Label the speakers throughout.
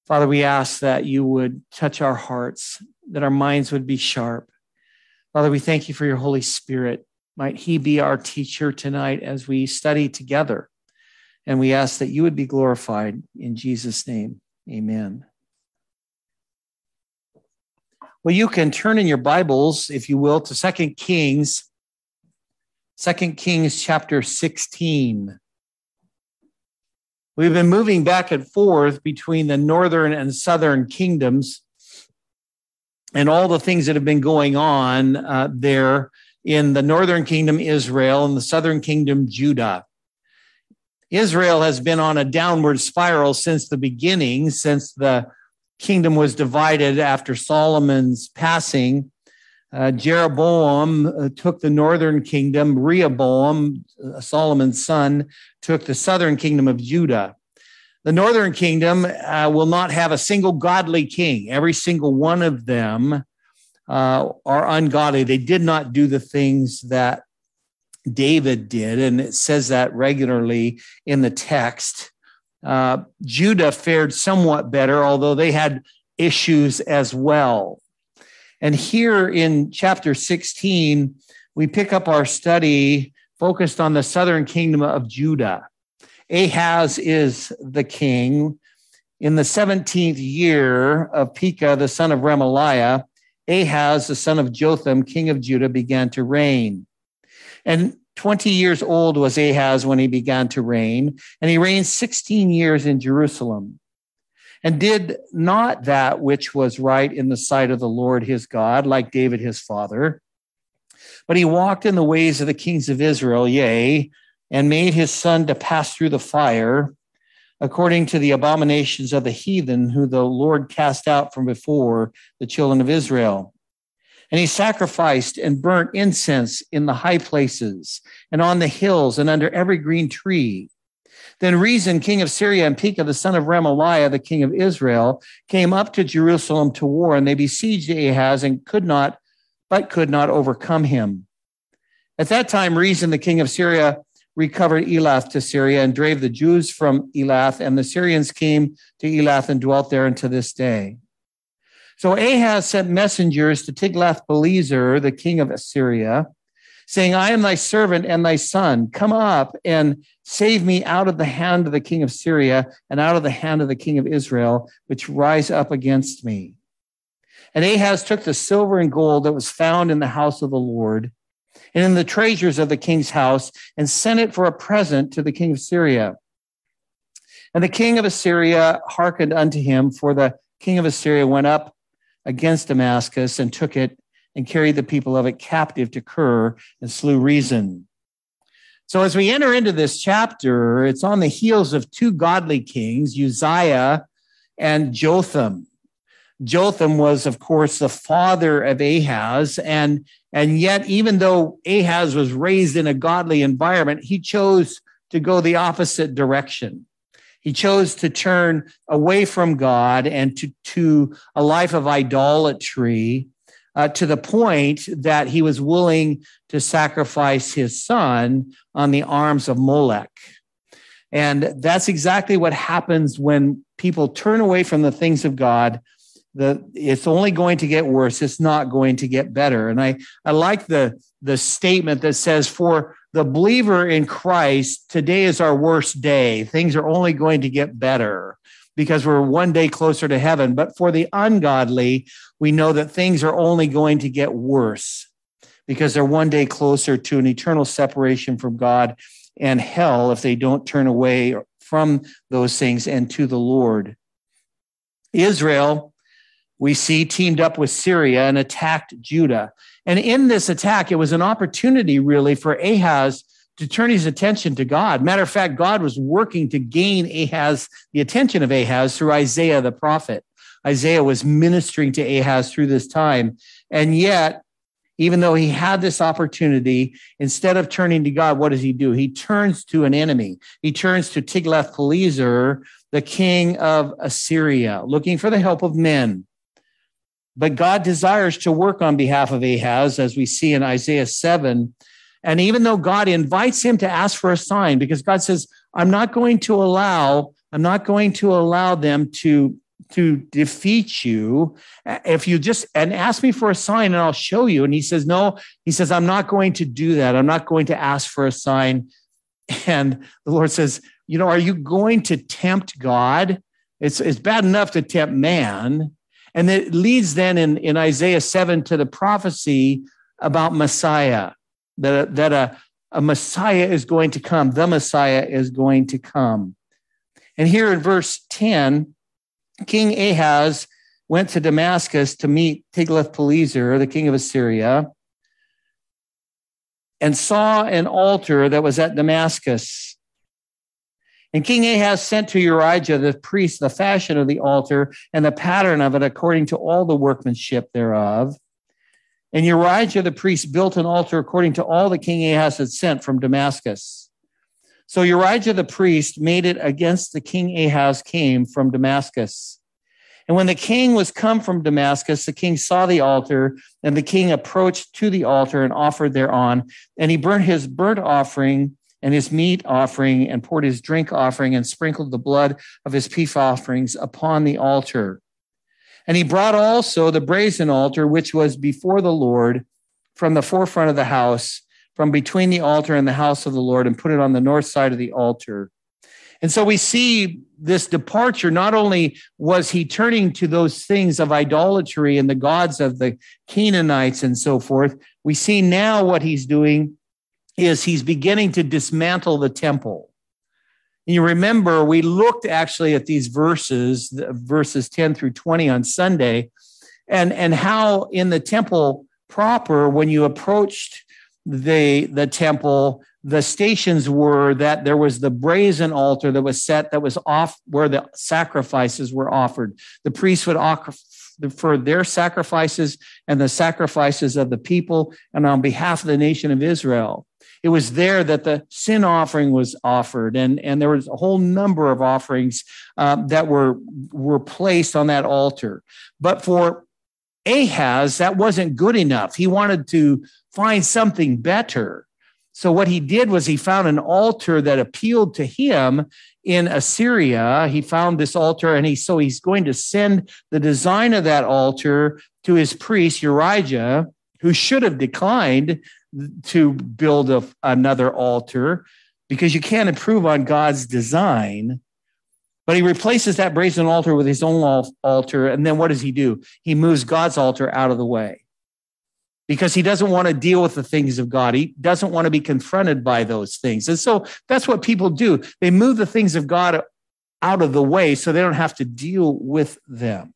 Speaker 1: Father, we ask that you would touch our hearts, that our minds would be sharp. Father, we thank you for your Holy Spirit. Might he be our teacher tonight as we study together. And we ask that you would be glorified in Jesus' name. Amen. Well, you can turn in your Bibles, if you will, to 2 Kings chapter 16. We've been moving back and forth between the northern and southern kingdoms and all the things that have been going on there in the northern kingdom, Israel, and the southern kingdom, Judah. Israel has been on a downward spiral since the beginning, since the kingdom was divided after Solomon's passing. Jeroboam took the northern kingdom. Rehoboam, Solomon's son, took the southern kingdom of Judah. The northern kingdom will not have a single godly king. Every single one of them are ungodly. They did not do the things that David did, and it says that regularly in the text. Judah fared somewhat better, although they had issues as well. And here in chapter 16, we pick up our study focused on the southern kingdom of Judah. Ahaz is the king. In the 17th year of Pekah, the son of Remaliah, Ahaz, the son of Jotham, king of Judah, began to reign. And 20 years old was Ahaz when he began to reign, and he reigned 16 years in Jerusalem, and did not that which was right in the sight of the Lord his God, like David his father. But he walked in the ways of the kings of Israel, yea, and made his son to pass through the fire, according to the abominations of the heathen, who the Lord cast out from before the children of Israel. And he sacrificed and burnt incense in the high places and on the hills and under every green tree. Then Rezin, king of Syria, and Pekah, the son of Remaliah, the king of Israel, came up to Jerusalem to war, and they besieged Ahaz and could not overcome him. At that time, Rezin, the king of Syria, recovered Elath to Syria and drave the Jews from Elath, and the Syrians came to Elath and dwelt there unto this day. So Ahaz sent messengers to Tiglath-Pileser, the king of Assyria, saying, I am thy servant and thy son. Come up and save me out of the hand of the king of Syria and out of the hand of the king of Israel, which rise up against me. And Ahaz took the silver and gold that was found in the house of the Lord and in the treasures of the king's house, and sent it for a present to the king of Syria. And the king of Assyria hearkened unto him, for the king of Assyria went up against Damascus and took it and carried the people of it captive to Kir and slew Rezin. So as we enter into this chapter, it's on the heels of two godly kings, Uzziah and Jotham. Jotham was, of course, the father of Ahaz, and yet, even though Ahaz was raised in a godly environment, he chose to go the opposite direction. He chose to turn away from God and to a life of idolatry, to the point that he was willing to sacrifice his son on the arms of Molech. And that's exactly what happens when people turn away from the things of God. It's only going to get worse. It's not going to get better. And I like the statement that says, for the believer in Christ, today is our worst day. Things are only going to get better because we're one day closer to heaven. But for the ungodly, we know that things are only going to get worse because they're one day closer to an eternal separation from God and hell if they don't turn away from those things and to the Lord. Israel, we see, teamed up with Syria and attacked Judah. And in this attack, it was an opportunity really for Ahaz to turn his attention to God. Matter of fact, God was working to gain the attention of Ahaz through Isaiah the prophet. Isaiah was ministering to Ahaz through this time. And yet, even though he had this opportunity, instead of turning to God, what does he do? He turns to an enemy. He turns to Tiglath-Pileser, the king of Assyria, looking for the help of men. But God desires to work on behalf of Ahaz, as we see in Isaiah 7. And even though God invites him to ask for a sign, because God says, I'm not going to allow them to to defeat you if you just and ask me for a sign and I'll show you. And he says, no, he says, I'm not going to do that. I'm not going to ask for a sign. And the Lord says, are you going to tempt God? It's bad enough to tempt man. And it leads then in Isaiah 7 to the prophecy about Messiah, that a Messiah is going to come. The Messiah is going to come. And here in verse 10, King Ahaz went to Damascus to meet Tiglath-Pileser, the king of Assyria, and saw an altar that was at Damascus. And King Ahaz sent to Urijah the priest the fashion of the altar and the pattern of it according to all the workmanship thereof. And Urijah the priest built an altar according to all that King Ahaz had sent from Damascus. So Urijah the priest made it against the king Ahaz came from Damascus. And when the king was come from Damascus, the king saw the altar, and the king approached to the altar and offered thereon. And he burnt his burnt offering and his meat offering and poured his drink offering and sprinkled the blood of his peace offerings upon the altar. And he brought also the brazen altar, which was before the Lord from the forefront of the house, from between the altar and the house of the Lord, and put it on the north side of the altar. And so we see this departure. Not only was he turning to those things of idolatry and the gods of the Canaanites and so forth, we see now what he's doing is he's beginning to dismantle the temple. And you remember, we looked actually at these verses 10 through 20 on Sunday, and how in the temple proper, when you approached the temple, the stations were that there was the brazen altar that was set, that was off where the sacrifices were offered. The priests would offer for their sacrifices and the sacrifices of the people and on behalf of the nation of Israel. It was there that the sin offering was offered, and there was a whole number of offerings that were placed on that altar. But for Ahaz, that wasn't good enough. He wanted to find something better. So what he did was he found an altar that appealed to him in Assyria. He found this altar, and he's going to send the design of that altar to his priest, Urijah, who should have declined to build another altar because you can't improve on God's design. But he replaces that brazen altar with his own altar. And then what does he do? He moves God's altar out of the way because he doesn't want to deal with the things of God. He doesn't want to be confronted by those things. And so that's what people do. They move the things of God out of the way so they don't have to deal with them.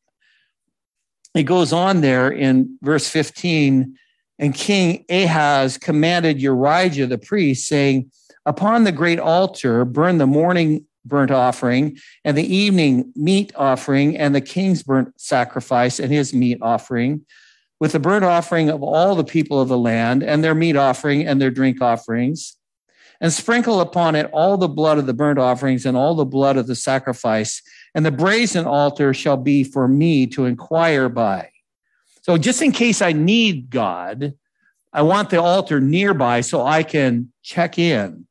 Speaker 1: It goes on there in verse 15, and King Ahaz commanded Urijah the priest, saying, upon the great altar, burn the morning burnt offering and the evening meat offering and the king's burnt sacrifice and his meat offering, with the burnt offering of all the people of the land and their meat offering and their drink offerings, and sprinkle upon it all the blood of the burnt offerings and all the blood of the sacrifice. And the brazen altar shall be for me to inquire by. So just in case I need God, I want the altar nearby so I can check in.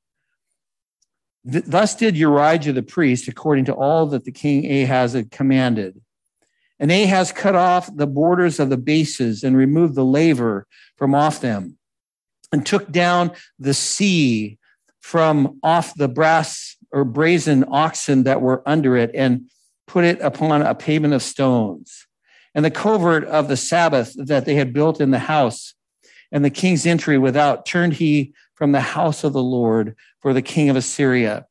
Speaker 1: Thus did Urijah the priest, according to all that the king Ahaz had commanded. And Ahaz cut off the borders of the bases and removed the laver from off them, and took down the sea from off the brass or brazen oxen that were under it, and put it upon a pavement of stones. And the covert of the Sabbath that they had built in the house, and the king's entry without, turned he from the house of the Lord for the king of Assyria.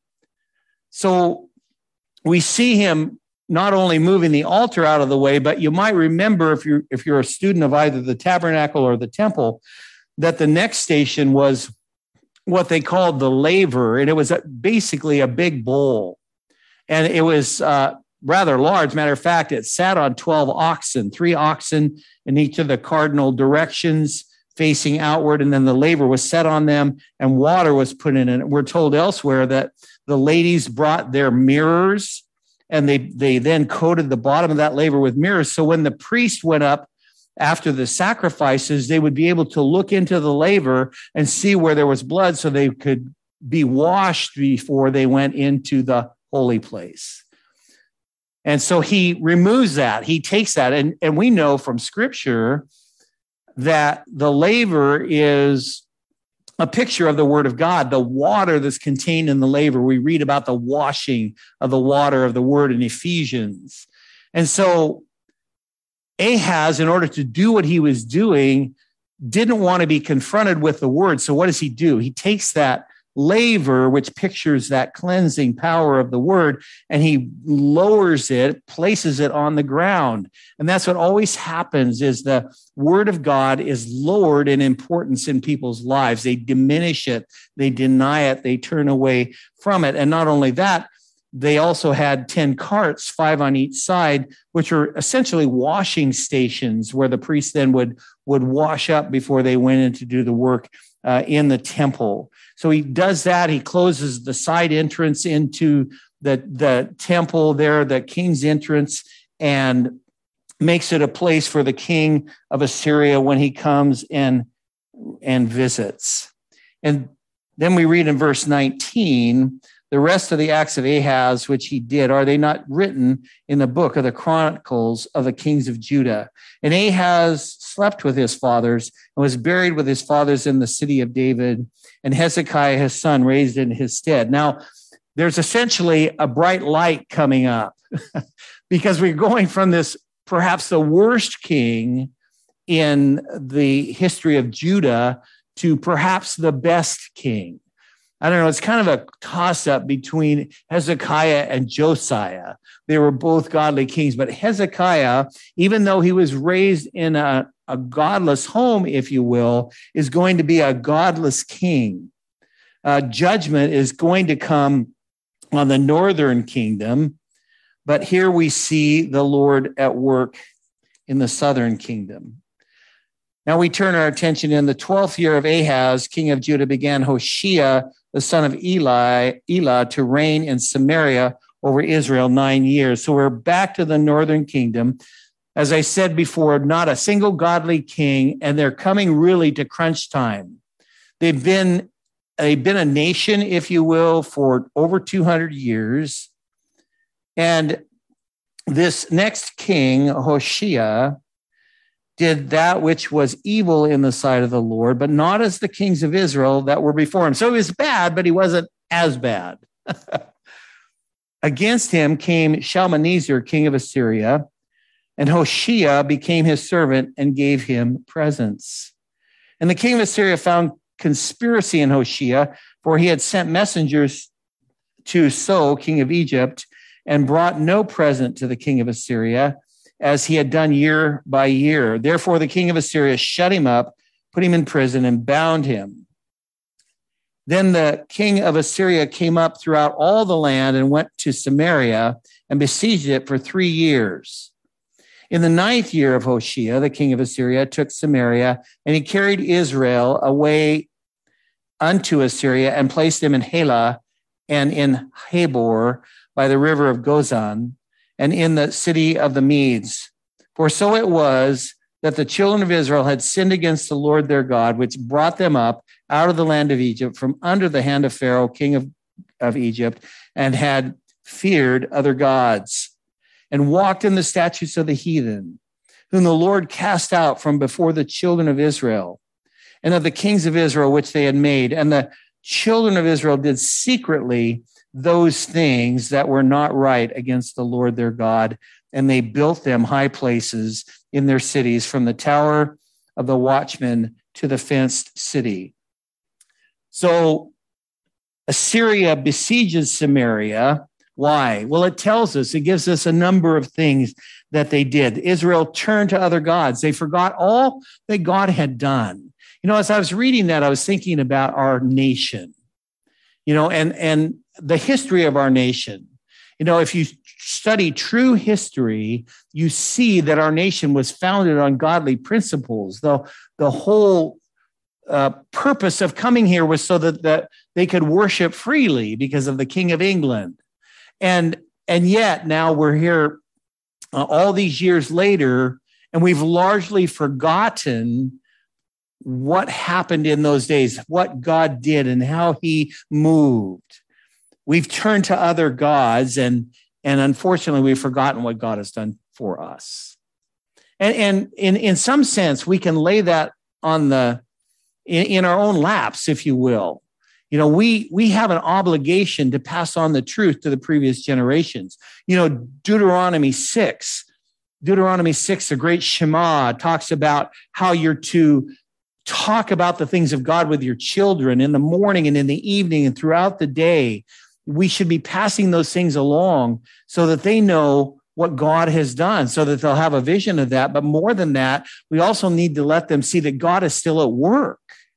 Speaker 1: So we see him not only moving the altar out of the way, but you might remember, if you're a student of either the tabernacle or the temple, that the next station was what they called the laver, and it was basically a big bowl, and it was rather large. Matter of fact, it sat on 12 oxen, 3 oxen in each of the cardinal directions facing outward, and then the laver was set on them and water was put in it. We're told elsewhere that the ladies brought their mirrors, and they then coated the bottom of that laver with mirrors. So when the priest went up after the sacrifices, they would be able to look into the laver and see where there was blood so they could be washed before they went into the holy place. And so he removes that. He takes that. And we know from Scripture that the laver is a picture of the Word of God, the water that's contained in the laver. We read about the washing of the water of the Word in Ephesians. And so Ahaz, in order to do what he was doing, didn't want to be confronted with the Word. So what does he do? He takes that laver, which pictures that cleansing power of the Word, and he lowers it, places it on the ground. And that's what always happens, is the Word of God is lowered in importance in people's lives. They diminish it, they deny it, they turn away from it. And not only that, they also had 10 carts, 5 on each side, which are essentially washing stations where the priests then would wash up before they went in to do the work in the temple. So he does that. He closes the side entrance into the temple there, the king's entrance, and makes it a place for the king of Assyria when he comes and visits. And then we read in verse 19, the rest of the acts of Ahaz, which he did, are they not written in the book of the Chronicles of the kings of Judah? And Ahaz slept with his fathers and was buried with his fathers in the city of David, and Hezekiah, his son, raised in his stead. Now, there's essentially a bright light coming up because we're going from this, perhaps the worst king in the history of Judah, to perhaps the best king. I don't know, it's kind of a toss-up between Hezekiah and Josiah. They were both godly kings, but Hezekiah, even though he was raised in a godless home, if you will, is going to be a godless king. Judgment is going to come on the northern kingdom, but here we see the Lord at work in the southern kingdom. Now we turn our attention. In the 12th year of Ahaz, king of Judah, began Hoshea, the son of Elah, to reign in Samaria over Israel 9 years. So we're back to the northern kingdom. As I said before, not a single godly king, and they're coming really to crunch time. They've been a nation, if you will, for over 200 years. And this next king, Hoshea, did that which was evil in the sight of the Lord, but not as the kings of Israel that were before him. So he was bad, but he wasn't as bad. Against him came Shalmaneser, king of Assyria, and Hoshea became his servant and gave him presents. And the king of Assyria found conspiracy in Hoshea, for he had sent messengers to So, king of Egypt, and brought no present to the king of Assyria, as he had done year by year. Therefore, the king of Assyria shut him up, put him in prison, and bound him. Then the king of Assyria came up throughout all the land and went to Samaria and besieged it for 3 years. In the 9th year of Hoshea, the king of Assyria took Samaria, and he carried Israel away unto Assyria and placed them in Halah and in Habor by the river of Gozan, and in the city of the Medes. For so it was that the children of Israel had sinned against the Lord their God, which brought them up out of the land of Egypt from under the hand of Pharaoh, king of Egypt, and had feared other gods, and walked in the statutes of the heathen, whom the Lord cast out from before the children of Israel, and of the kings of Israel which they had made. And the children of Israel did secretly those things that were not right against the Lord their God, and they built them high places in their cities, from the tower of the watchman to the fenced city. So Assyria besieges Samaria. Why? Well, it tells us, it gives us a number of things that they did. Israel turned to other gods. They forgot all that God had done. You know, as I was reading that, I was thinking about our nation, you know, and the history of our nation. You know, if you study true history, you see that our nation was founded on godly principles. The whole purpose of coming here was so that they could worship freely because of the King of England. And yet now we're here all these years later, and we've largely forgotten what happened in those days, what God did and how he moved. We've turned to other gods, and And unfortunately, we've forgotten what God has done for us. And in some sense, we can lay that on in our own laps, if you will. You know, we have an obligation to pass on the truth to the previous generations. You know, Deuteronomy 6, the great Shema, talks about how you're to talk about the things of God with your children in the morning and in the evening and throughout the day. We should be passing those things along so that they know what God has done, so that they'll have a vision of that. But more than that, we also need to let them see that God is still at work,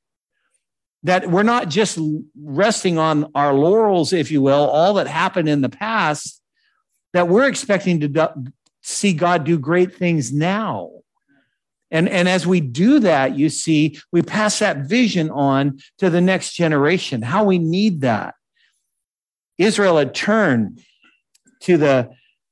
Speaker 1: that we're not just resting on our laurels, if you will, all that happened in the past, that we're expecting to see God do great things now. And as we do that, you see, we pass that vision on to the next generation, how we need that. Israel had turned to the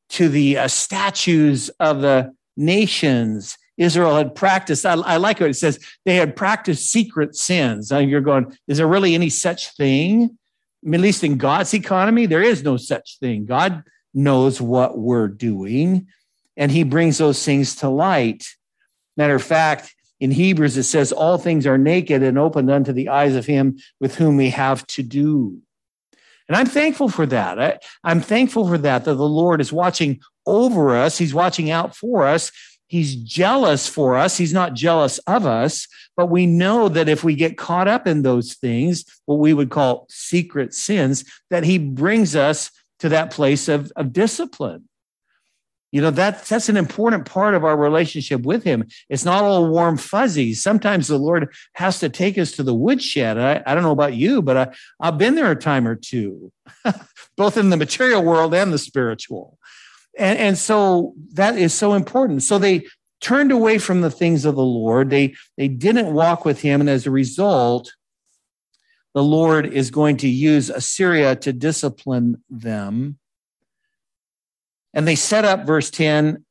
Speaker 1: statues of the nations. Israel had practiced, I like what it says, they had practiced secret sins. You're going, is there really any such thing? I mean, at least in God's economy, there is no such thing. God knows what we're doing, and he brings those things to light. Matter of fact, in Hebrews, it says, all things are naked and opened unto the eyes of him with whom we have to do. And I'm thankful for that. I'm thankful for that the Lord is watching over us. He's watching out for us. He's jealous for us. He's not jealous of us, but we know that if we get caught up in those things, what we would call secret sins, that he brings us to that place of discipline. You know, that's an important part of our relationship with him. It's not all warm fuzzies. Sometimes the Lord has to take us to the woodshed. I don't know about you, but I've been there a time or two, both in the material world and the spiritual. And so that is so important. So they turned away from the things of the Lord. They didn't walk with him. And as a result, the Lord is going to use Assyria to discipline them. And they set up, verse 10,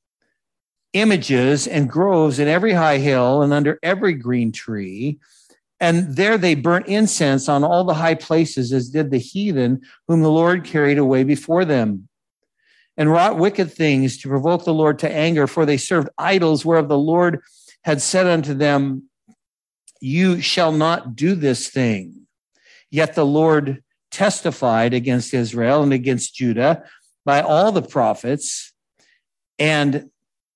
Speaker 1: images and groves in every high hill and under every green tree. And there they burnt incense on all the high places, as did the heathen, whom the Lord carried away before them, and wrought wicked things to provoke the Lord to anger, for they served idols, whereof the Lord had said unto them, you shall not do this thing. Yet the Lord testified against Israel and against Judah by all the prophets and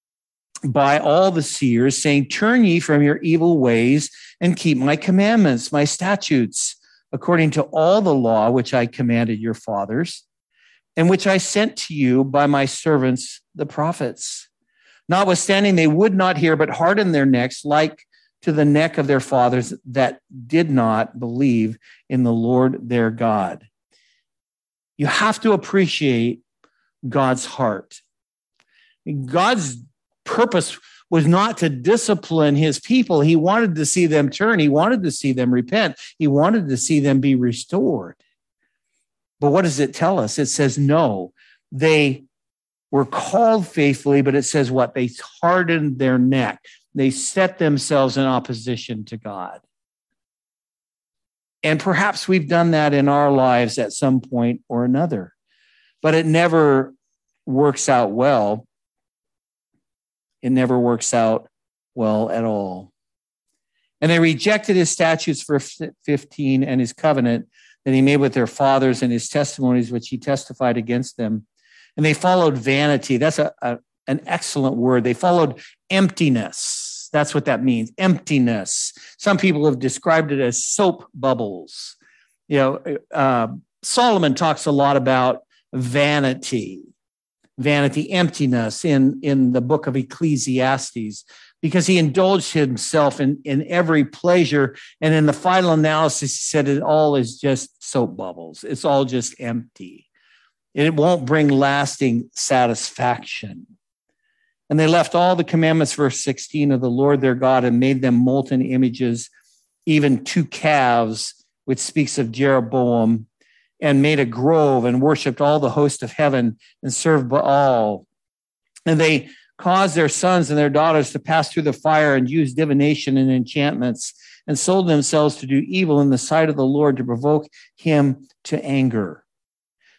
Speaker 1: by all the seers, saying, turn ye from your evil ways and keep my commandments, my statutes, according to all the law which I commanded your fathers, and which I sent to you by my servants, the prophets. Notwithstanding, they would not hear, but hardened their necks, like to the neck of their fathers that did not believe in the Lord their God. You have to appreciate God's heart. God's purpose was not to discipline his people. He wanted to see them turn. He wanted to see them repent. He wanted to see them be restored. But what does it tell us? It says, no, they were called faithfully, but it says what? They hardened their neck. They set themselves in opposition to God. And perhaps we've done that in our lives at some point or another, but it never works out well. It never works out well at all. And they rejected his statutes, verse 15, and his covenant that he made with their fathers, and his testimonies which he testified against them. And they followed vanity. That's an excellent word. They followed emptiness. That's what that means, emptiness. Some people have described it as soap bubbles. You know, Solomon talks a lot about vanity, emptiness in the book of Ecclesiastes, because he indulged himself in every pleasure. And in the final analysis, he said it all is just soap bubbles. It's all just empty. It won't bring lasting satisfaction. And they left all the commandments, verse 16, of the Lord their God, and made them molten images, even 2 calves, which speaks of Jeroboam, and made a grove and worshiped all the host of heaven and served Baal. And they caused their sons and their daughters to pass through the fire and use divination and enchantments, and sold themselves to do evil in the sight of the Lord to provoke him to anger.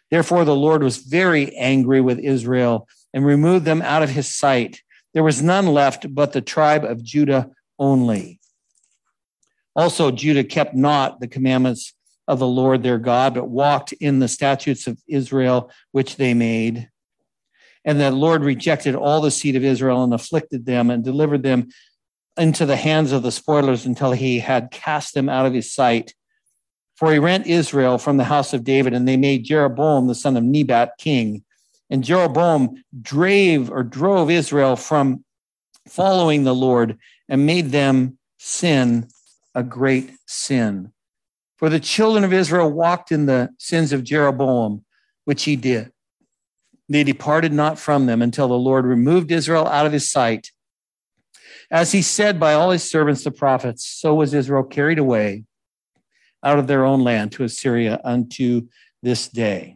Speaker 1: Therefore, the Lord was very angry with Israel and removed them out of his sight. There was none left but the tribe of Judah only. Also, Judah kept not the commandments of the Lord their God, but walked in the statutes of Israel, which they made. And the Lord rejected all the seed of Israel and afflicted them and delivered them into the hands of the spoilers until he had cast them out of his sight. For he rent Israel from the house of David, and they made Jeroboam the son of Nebat king. And Jeroboam drove Israel from following the Lord and made them sin a great sin. For the children of Israel walked in the sins of Jeroboam, which he did. They departed not from them until the Lord removed Israel out of his sight. As he said by all his servants, the prophets, so was Israel carried away out of their own land to Assyria unto this day.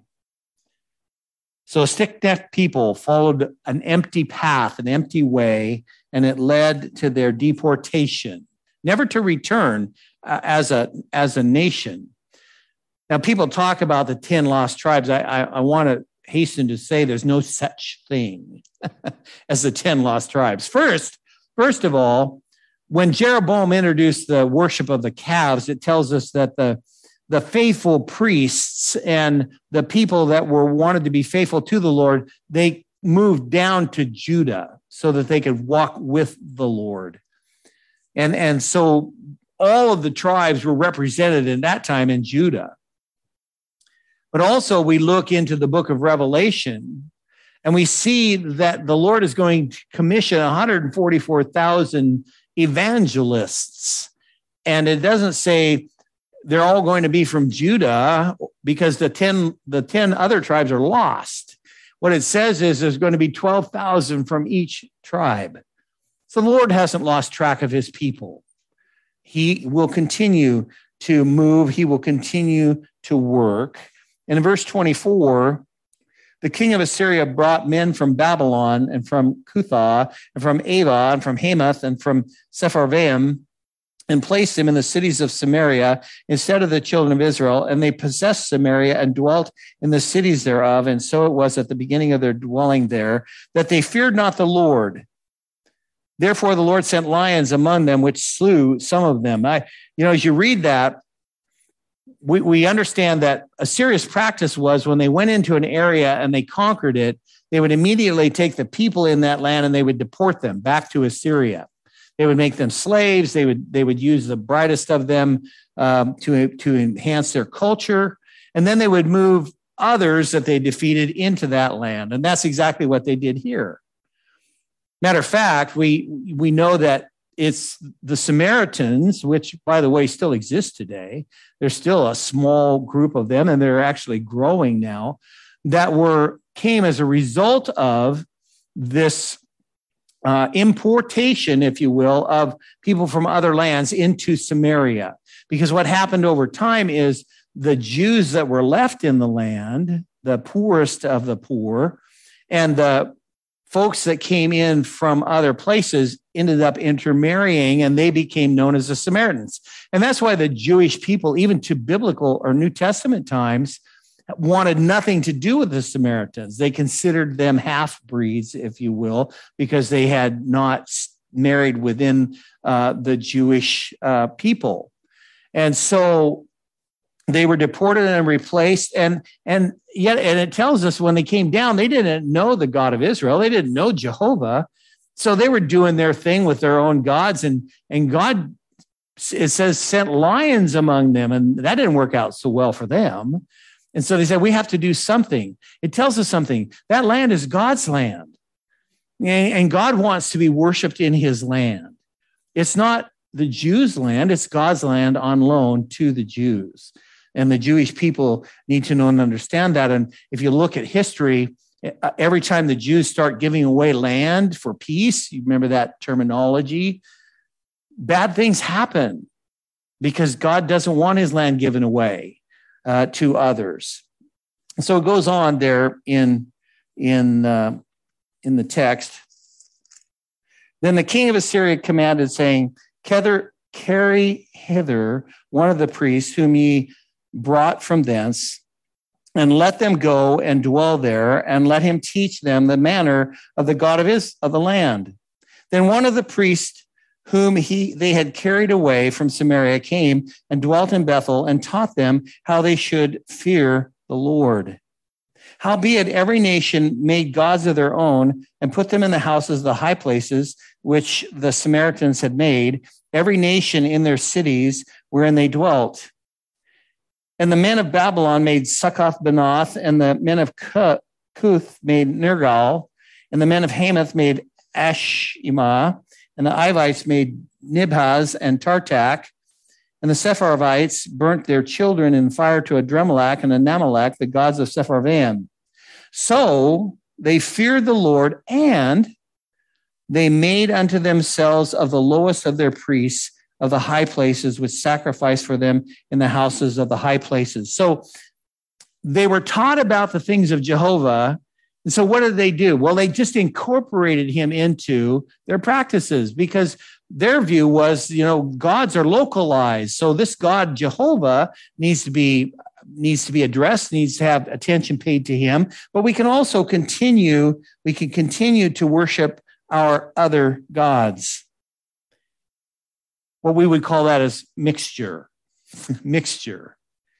Speaker 1: So stiff-necked people followed an empty path, an empty way, and it led to their deportation, never to return as a nation. Now, people talk about the 10 lost tribes. I want to hasten to say there's no such thing as the 10 lost tribes. First of all, when Jeroboam introduced the worship of the calves, it tells us that the faithful priests and the people that wanted to be faithful to the Lord, they moved down to Judah so that they could walk with the Lord. And so all of the tribes were represented in that time in Judah. But also we look into the book of Revelation and we see that the Lord is going to commission 144,000 evangelists. And it doesn't say they're all going to be from Judah because the 10 other tribes are lost. What it says is there's going to be 12,000 from each tribe. So the Lord hasn't lost track of his people. He will continue to move. He will continue to work. And in verse 24, the king of Assyria brought men from Babylon and from Cuthah and from Ava and from Hamath and from Sepharvaim and placed them in the cities of Samaria instead of the children of Israel. And they possessed Samaria and dwelt in the cities thereof. And so it was at the beginning of their dwelling there that they feared not the Lord. Therefore, the Lord sent lions among them, which slew some of them. As you read that, we understand that a serious practice was when they went into an area and they conquered it, they would immediately take the people in that land and they would deport them back to Assyria. They would make them slaves. They would use the brightest of them to enhance their culture. And then they would move others that they defeated into that land. And that's exactly what they did here. Matter of fact, we know that it's the Samaritans, which, by the way, still exist today. There's still a small group of them, and they're actually growing now, that came as a result of this importation, if you will, of people from other lands into Samaria. Because what happened over time is the Jews that were left in the land, the poorest of the poor, and the folks that came in from other places ended up intermarrying, and they became known as the Samaritans. And that's why the Jewish people, even to biblical or New Testament times, wanted nothing to do with the Samaritans. They considered them half-breeds, if you will, because they had not married within the Jewish people. And so they were deported and replaced. And it tells us when they came down, they didn't know the God of Israel. They didn't know Jehovah. So they were doing their thing with their own gods. And God, it says, sent lions among them. And that didn't work out so well for them. And so they said, we have to do something. It tells us something. That land is God's land. And God wants to be worshiped in his land. It's not the Jews' land. It's God's land on loan to the Jews. And the Jewish people need to know and understand that. And if you look at history, every time the Jews start giving away land for peace, you remember that terminology, bad things happen because God doesn't want his land given away to others. So it goes on there in the text. Then the king of Assyria commanded, saying, carry hither one of the priests whom ye brought from thence, and let them go and dwell there, and let him teach them the manner of the God of the land. Then one of the priests whom they had carried away from Samaria came and dwelt in Bethel and taught them how they should fear the Lord. Howbeit every nation made gods of their own and put them in the houses of the high places which the Samaritans had made, every nation in their cities wherein they dwelt. And the men of Babylon made Succoth-Benoth, and the men of Cuth made Nergal, and the men of Hamath made Ashimah, and the Ivites made Nibhaz and Tartak, and the Sepharvites burnt their children in fire to Adremelech and Anamelech, the gods of Sepharvaim. So they feared the Lord, and they made unto themselves of the lowest of their priests of the high places, which sacrificed for them in the houses of the high places. So they were taught about the things of Jehovah. And so what did they do? Well, they just incorporated him into their practices, because their view was, gods are localized. So this God, Jehovah, needs to be addressed, needs to have attention paid to him. But we can also continue to worship our other gods. What we would call that is mixture. Mixture.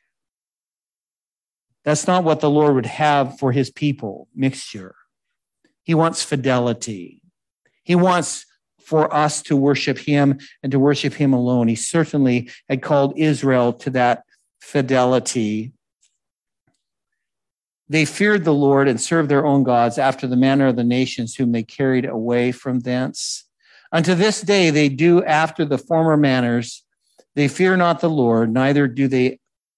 Speaker 1: That's not what the Lord would have for his people, mixture. He wants fidelity. He wants for us to worship him and to worship him alone. He certainly had called Israel to that fidelity. They feared the Lord and served their own gods after the manner of the nations whom they carried away from thence. Unto this day they do after the former manners. They fear not the Lord, neither do they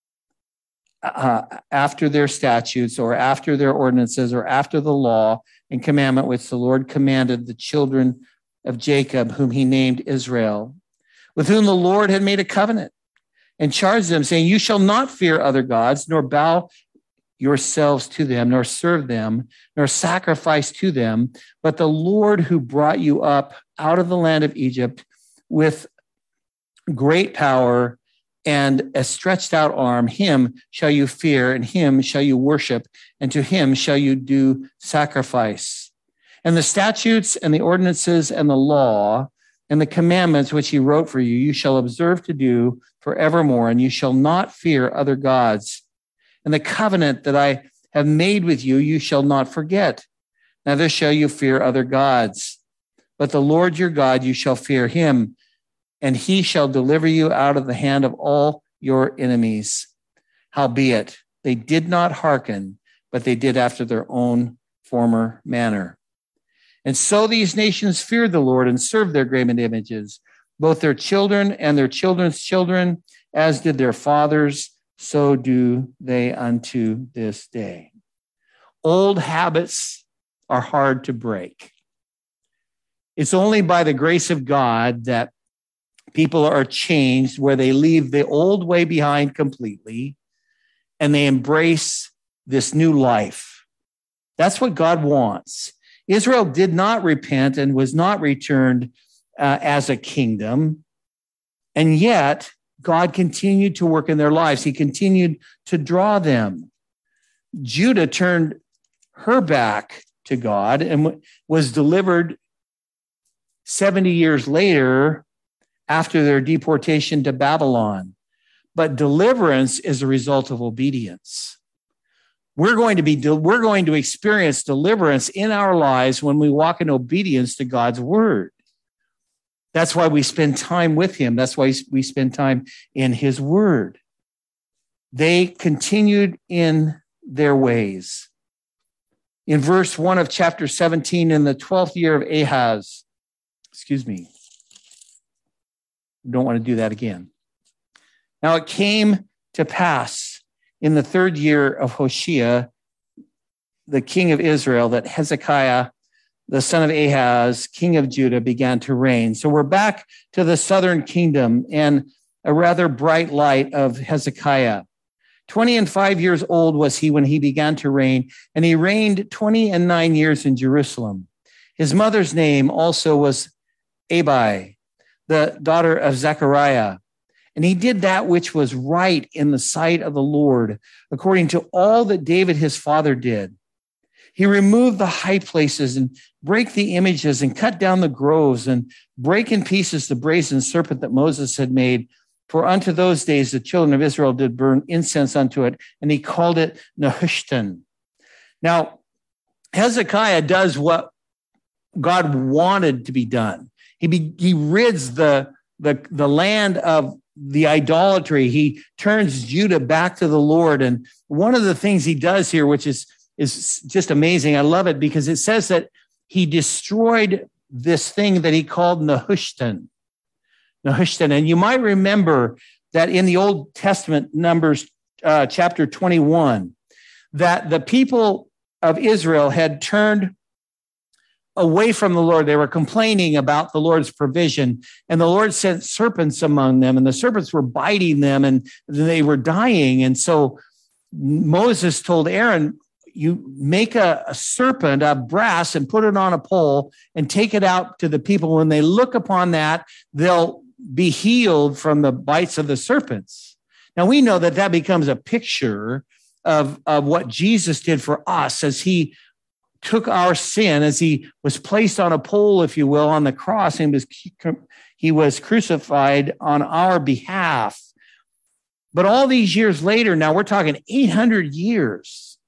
Speaker 1: after their statutes or after their ordinances or after the law and commandment which the Lord commanded the children of Jacob, whom he named Israel, with whom the Lord had made a covenant and charged them, saying, you shall not fear other gods, nor bow yourselves to them, nor serve them, nor sacrifice to them, but the Lord who brought you up out of the land of Egypt with great power and a stretched out arm, him shall you fear, and him shall you worship, and to him shall you do sacrifice. And the statutes and the ordinances and the law and the commandments which he wrote for you, you shall observe to do forevermore, and you shall not fear other gods. And the covenant that I have made with you, you shall not forget. Neither shall you fear other gods. But the Lord your God, you shall fear him, and he shall deliver you out of the hand of all your enemies. Howbeit, they did not hearken, but they did after their own former manner. And so these nations feared the Lord and served their graven images, both their children and their children's children, as did their fathers, so do they unto this day. Old habits are hard to break. It's only by the grace of God that people are changed, where they leave the old way behind completely and they embrace this new life. That's what God wants. Israel did not repent and was not returned as a kingdom. And yet God continued to work in their lives. He continued to draw them. Judah turned her back to God and was delivered 70 years later after their deportation to Babylon. But deliverance is a result of obedience. We're going to experience deliverance in our lives when we walk in obedience to God's word. That's why we spend time with him. That's why we spend time in his word. They continued in their ways. In verse 1 of chapter 17, in the 12th year of Ahaz, don't want to do that again. Now it came to pass in the 3rd year of Hoshea, the king of Israel, that Hezekiah, the son of Ahaz, king of Judah, began to reign. So we're back to the southern kingdom and a rather bright light of Hezekiah. 25 years old was he when he began to reign, and he reigned 29 years in Jerusalem. His mother's name also was Abi, the daughter of Zechariah. And he did that which was right in the sight of the Lord, according to all that David his father did. He removed the high places and break the images and cut down the groves and break in pieces the brazen serpent that Moses had made. For unto those days the children of Israel did burn incense unto it, and he called it Nehushtan. Now, Hezekiah does what God wanted to be done. He rids the land of the idolatry. He turns Judah back to the Lord. And one of the things he does here, which is just amazing. I love it because it says that he destroyed this thing that he called Nehushtan. And you might remember that in the Old Testament, Numbers chapter 21, that the people of Israel had turned away from the Lord. They were complaining about the Lord's provision, and the Lord sent serpents among them, and the serpents were biting them, and they were dying. And so Moses told Aaron, you make a serpent of brass and put it on a pole and take it out to the people. When they look upon that, they'll be healed from the bites of the serpents. Now, we know that that becomes a picture of what Jesus did for us as he took our sin, as he was placed on a pole, if you will, on the cross, and he was crucified on our behalf. But all these years later, now we're talking 800 years,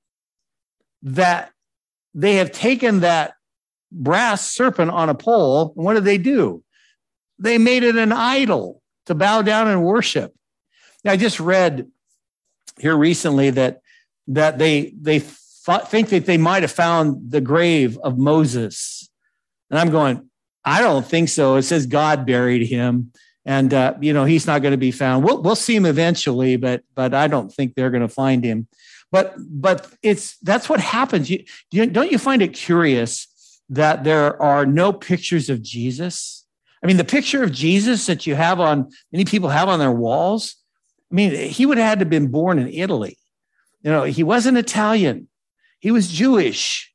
Speaker 1: that they have taken that brass serpent on a pole, and what did they do? They made it an idol to bow down and worship. Now, I just read here recently that they think that they might have found the grave of Moses. And I'm going, I don't think so. It says God buried him, and he's not going to be found. We'll see him eventually, but I don't think they're going to find him. But that's what happens. Don't you find it curious that there are no pictures of Jesus? I mean, the picture of Jesus that many people have on their walls. I mean, he would have had to have been born in Italy. He wasn't Italian. He was Jewish.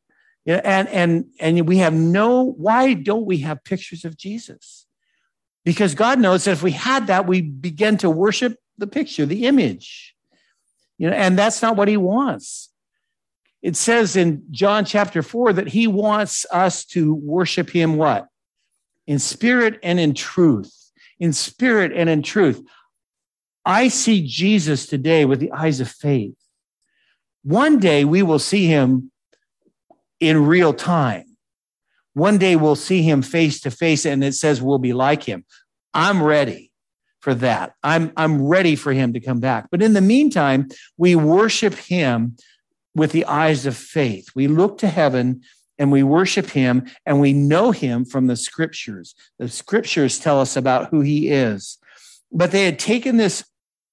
Speaker 1: And we have why don't we have pictures of Jesus? Because God knows that if we had that, we begin to worship the picture, the image. And that's not what he wants. It says in John chapter 4 that he wants us to worship him what? In spirit and in truth. In spirit and in truth. I see Jesus today with the eyes of faith. One day we will see him in real time. One day we'll see him face to face, and it says we'll be like him. I'm ready for that. I'm ready for him to come back. But in the meantime, we worship him with the eyes of faith. We look to heaven and we worship him, and we know him from the scriptures. The scriptures tell us about who he is. But they had taken this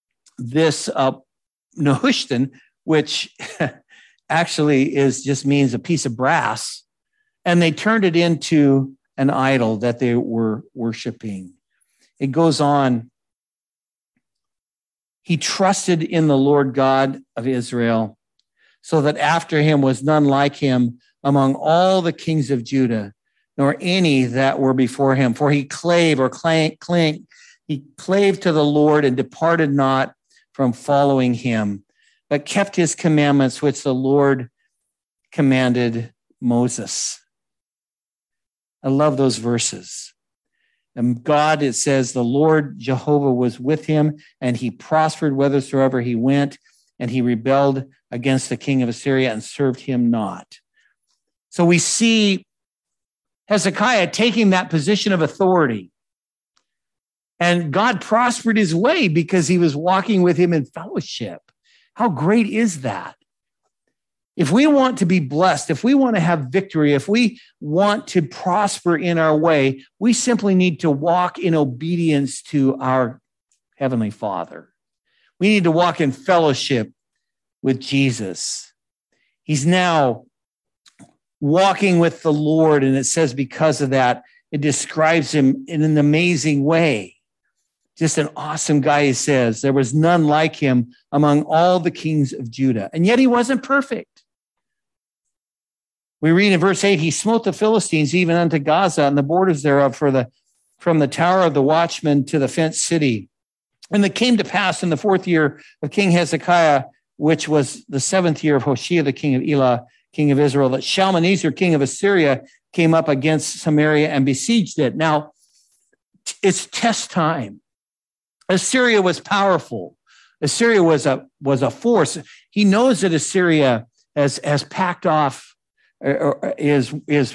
Speaker 1: Nehushtan, which actually just means a piece of brass, and they turned it into an idol that they were worshiping. It goes on. He trusted in the Lord God of Israel, so that after him was none like him among all the kings of Judah, nor any that were before him. For he clave he clave to the Lord and departed not from following him, but kept his commandments, which the Lord commanded Moses. I love those verses. And God, it says, the Lord Jehovah was with him, and he prospered whithersoever he went, and he rebelled against the king of Assyria and served him not. So we see Hezekiah taking that position of authority. And God prospered his way because he was walking with him in fellowship. How great is that? If we want to be blessed, if we want to have victory, if we want to prosper in our way, we simply need to walk in obedience to our Heavenly Father. We need to walk in fellowship with Jesus. He's now walking with the Lord, and it says because of that, it describes him in an amazing way. Just an awesome guy, he says. There was none like him among all the kings of Judah. And yet he wasn't perfect. We read in verse 8, he smote the Philistines even unto Gaza and the borders thereof from the tower of the watchman to the fenced city. And it came to pass in the 4th year of King Hezekiah, which was the 7th year of Hoshea, the king of Elah, king of Israel, that Shalmaneser, king of Assyria, came up against Samaria and besieged it. Now, it's test time. Assyria was powerful. Assyria was a force. He knows that Assyria has packed off, or is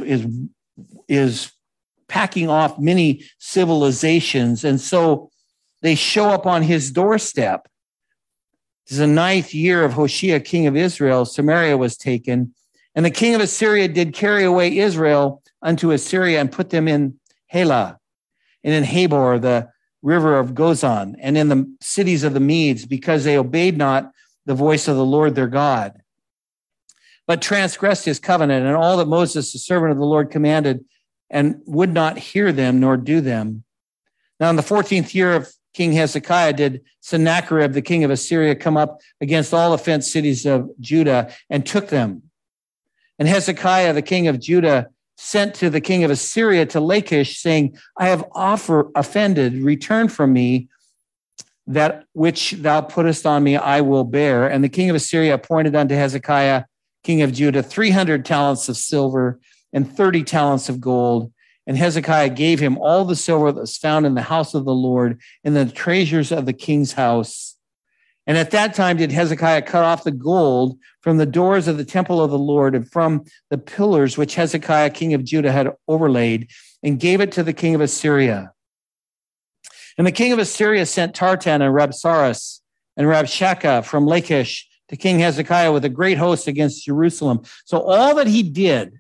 Speaker 1: packing off many civilizations, and so they show up on his doorstep. This is the 9th year of Hoshea, king of Israel. Samaria was taken, and the king of Assyria did carry away Israel unto Assyria and put them in Helah, and in Habor, the river of Gozan, and in the cities of the Medes, because they obeyed not the voice of the Lord their God, but transgressed his covenant and all that Moses, the servant of the Lord, commanded, and would not hear them nor do them. Now in the 14th year of King Hezekiah did Sennacherib, the king of Assyria, come up against all the fenced cities of Judah and took them. And Hezekiah, the king of Judah, sent to the king of Assyria to Lachish, saying, I have offended, return from me, that which thou puttest on me I will bear. And the king of Assyria appointed unto Hezekiah, king of Judah, 300 talents of silver and 30 talents of gold. And Hezekiah gave him all the silver that was found in the house of the Lord, in the treasures of the king's house. And at that time did Hezekiah cut off the gold from the doors of the temple of the Lord and from the pillars which Hezekiah, king of Judah, had overlaid, and gave it to the king of Assyria. And the king of Assyria sent Tartan and Rabsaris and Rabshakeh from Lachish to King Hezekiah with a great host against Jerusalem. So all that he did,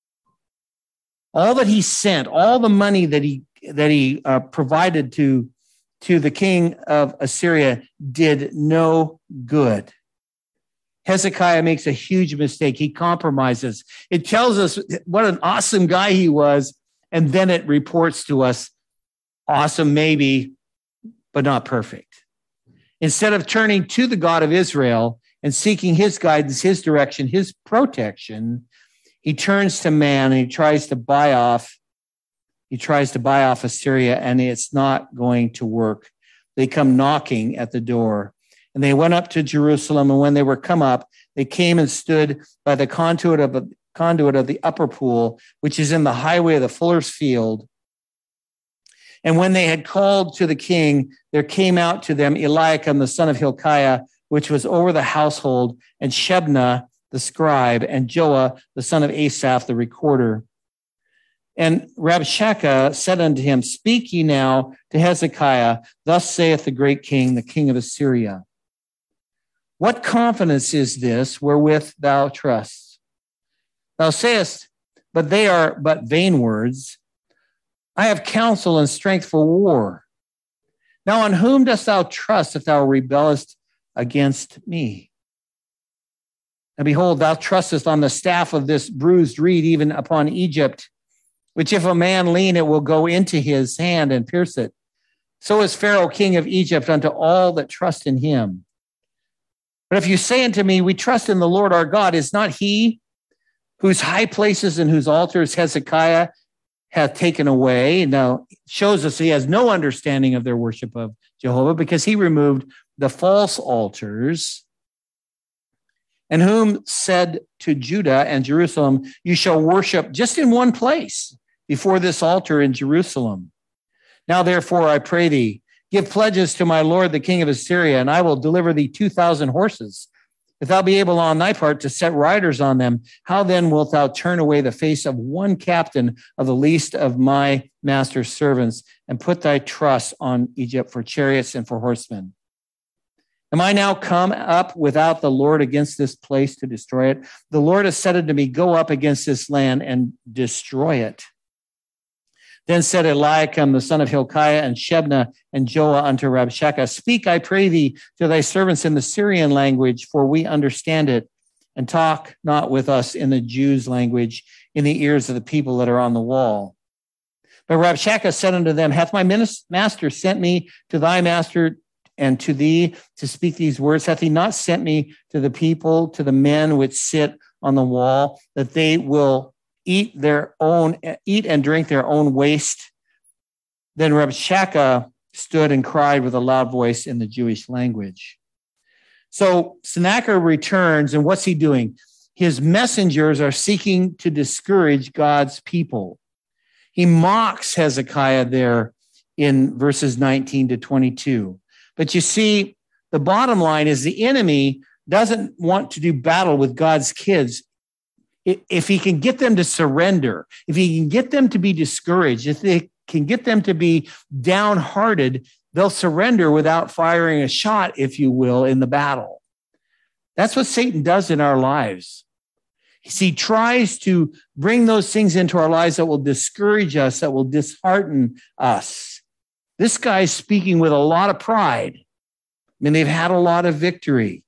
Speaker 1: all that he sent, all the money that he provided to the king of Assyria did no good. Hezekiah makes a huge mistake. He compromises. It tells us what an awesome guy he was, and then it reports to us, awesome maybe, but not perfect. Instead of turning to the God of Israel and seeking his guidance, his direction, his protection, he turns to man and he tries to buy off Assyria, and it's not going to work. They come knocking at the door, and they went up to Jerusalem. And when they were come up, they came and stood by the conduit of the upper pool, which is in the highway of the fuller's field. And when they had called to the king, there came out to them Eliakim, the son of Hilkiah, which was over the household, and Shebna, the scribe, and Joah, the son of Asaph, the recorder. And Rabshakeh said unto him, Speak ye now to Hezekiah, thus saith the great king, the king of Assyria. What confidence is this wherewith thou trust? Thou sayest, but they are but vain words. I have counsel and strength for war. Now on whom dost thou trust if thou rebellest against me? And behold, thou trustest on the staff of this bruised reed, even upon Egypt, which if a man lean, it will go into his hand and pierce it. So is Pharaoh, king of Egypt, unto all that trust in him. But if you say unto me, we trust in the Lord our God, is not he whose high places and whose altars Hezekiah hath taken away? Now, it shows us he has no understanding of their worship of Jehovah, because he removed the false altars, and whom said to Judah and Jerusalem, you shall worship just in one place before this altar in Jerusalem. Now, therefore, I pray thee, give pledges to my lord, the king of Assyria, and I will deliver thee 2,000 horses. If thou be able on thy part to set riders on them, how then wilt thou turn away the face of one captain of the least of my master's servants, and put thy trust on Egypt for chariots and for horsemen? Am I now come up without the Lord against this place to destroy it? The Lord has said unto me, go up against this land and destroy it. Then said Eliakim, the son of Hilkiah, and Shebna and Joah unto Rabshakeh, Speak, I pray thee, to thy servants in the Syrian language, for we understand it, and talk not with us in the Jews' language, in the ears of the people that are on the wall. But Rabshakeh said unto them, Hath my master sent me to thy master and to thee to speak these words? Hath he not sent me to the people, to the men which sit on the wall, that they will eat and drink their own waste? Then Rabshakeh stood and cried with a loud voice in the Jewish language. So Sennacherib returns, and what's he doing? His messengers are seeking to discourage God's people. He mocks Hezekiah there in verses 19 to 22. But you see, the bottom line is the enemy doesn't want to do battle with God's kids. If he can get them to surrender, if he can get them to be discouraged, if they can get them to be downhearted, they'll surrender without firing a shot, if you will, in the battle. That's what Satan does in our lives. He tries to bring those things into our lives that will discourage us, that will dishearten us. This guy's speaking with a lot of pride. I mean, they've had a lot of victory.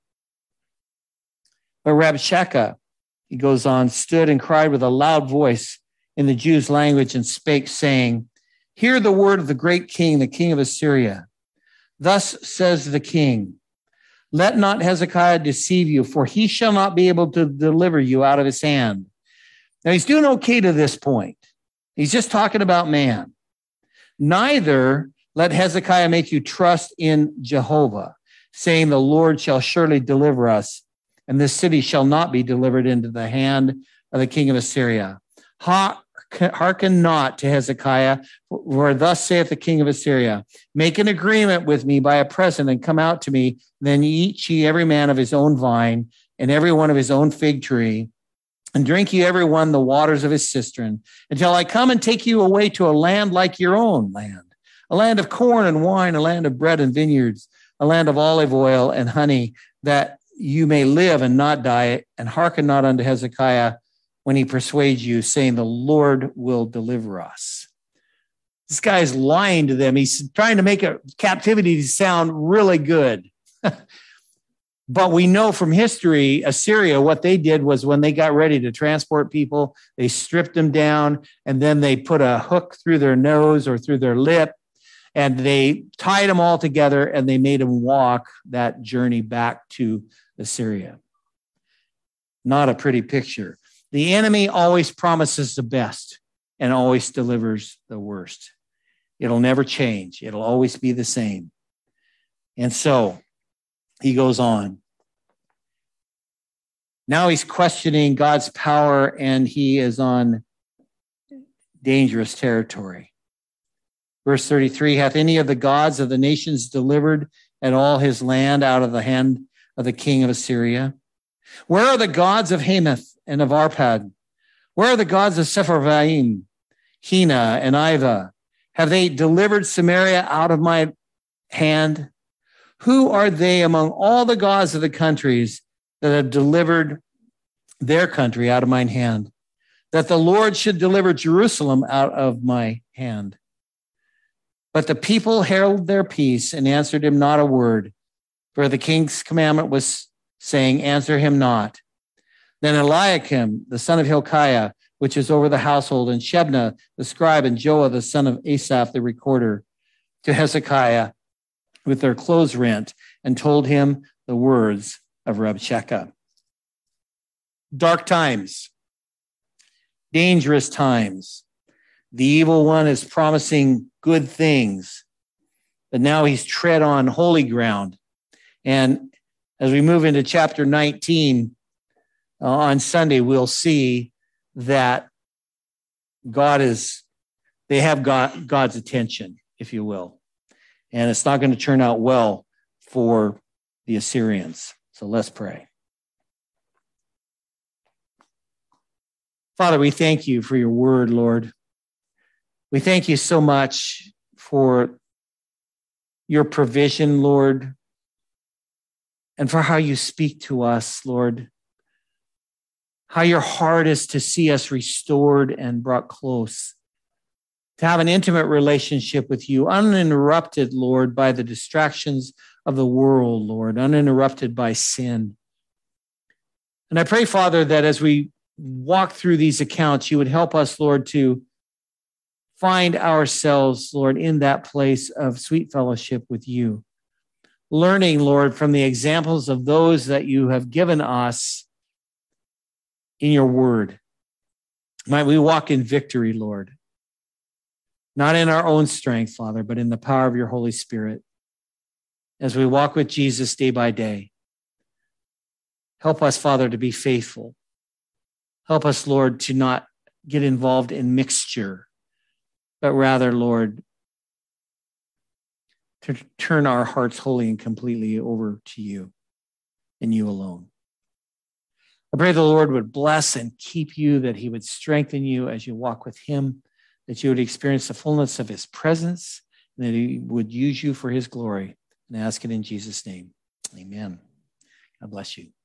Speaker 1: But Rabshakeh, he goes on, stood and cried with a loud voice in the Jews' language and spake, saying, hear the word of the great king, the king of Assyria. Thus says the king, let not Hezekiah deceive you, for he shall not be able to deliver you out of his hand. Now, he's doing okay to this point. He's just talking about man. Neither let Hezekiah make you trust in Jehovah, saying, the Lord shall surely deliver us, and this city shall not be delivered into the hand of the king of Assyria. Hearken not to Hezekiah, for thus saith the king of Assyria, make an agreement with me by a present and come out to me, then eat ye every man of his own vine and every one of his own fig tree, and drink ye every one the waters of his cistern, until I come and take you away to a land like your own land, a land of corn and wine, a land of bread and vineyards, a land of olive oil and honey, that you may live and not die, and hearken not unto Hezekiah when he persuades you, saying, the Lord will deliver us. This guy's lying to them. He's trying to make a captivity sound really good. But we know from history, Assyria, what they did was when they got ready to transport people, they stripped them down, and then they put a hook through their nose or through their lip, and they tied them all together, and they made them walk that journey back to Assyria. Not a pretty picture. The enemy always promises the best and always delivers the worst. It'll never change. It'll always be the same. And so he goes on. Now he's questioning God's power, and he is on dangerous territory. Verse 33, hath any of the gods of the nations delivered at all his land out of the hand of the king of Assyria? Where are the gods of Hamath and of Arpad? Where are the gods of Sepharvaim, Hena, and Iva? Have they delivered Samaria out of my hand? Who are they among all the gods of the countries that have delivered their country out of mine hand, that the Lord should deliver Jerusalem out of my hand? But the people held their peace and answered him not a word, for the king's commandment was saying, answer him not. Then Eliakim, the son of Hilkiah, which is over the household, and Shebna, the scribe, and Joah, the son of Asaph, the recorder, to Hezekiah with their clothes rent, and told him the words of Rabshakeh. Dark times, dangerous times. The evil one is promising good things, but now he's tread on holy ground. And as we move into chapter 19, on Sunday, we'll see that they have God's attention, if you will. And it's not going to turn out well for the Assyrians. So let's pray. Father, we thank you for your word, Lord. We thank you so much for your provision, Lord, and for how you speak to us, Lord. How your heart is to see us restored and brought close, to have an intimate relationship with you, uninterrupted, Lord, by the distractions of the world, Lord, uninterrupted by sin. And I pray, Father, that as we walk through these accounts, you would help us, Lord, to find ourselves, Lord, in that place of sweet fellowship with you, learning, Lord, from the examples of those that you have given us in your word. Might we walk in victory, Lord. not in our own strength, Father, but in the power of your Holy Spirit. As we walk with Jesus day by day, help us, Father, to be faithful. Help us, Lord, to not get involved in mixture, but rather, Lord, to turn our hearts wholly and completely over to you and you alone. I pray the Lord would bless and keep you, that he would strengthen you as you walk with him, that you would experience the fullness of his presence, and that he would use you for his glory. And I ask it in Jesus' name. Amen. God bless you.